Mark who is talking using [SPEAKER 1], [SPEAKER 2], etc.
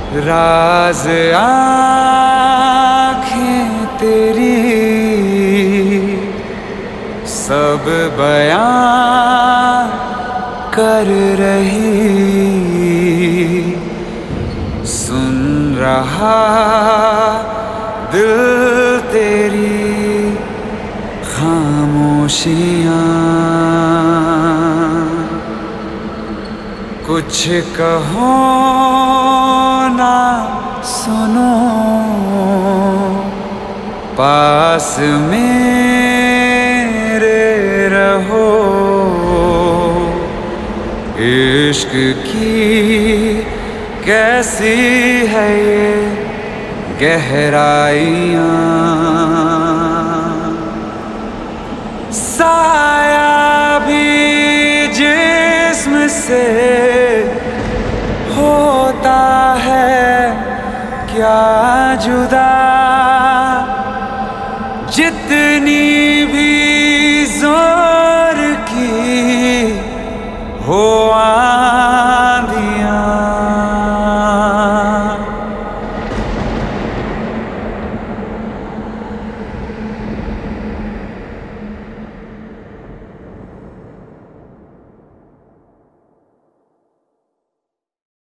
[SPEAKER 1] राज आँखें तेरी सब बयां कर रही, सुन रहा दिल तेरी खामोशियाँ। कुछ कहो ना सुनो, पास मेरे रहो। इश्क की कैसी है ये गहराइयाँ, साया भी जिस्म से होता है क्या जुदा, जितनी भी जोर की हो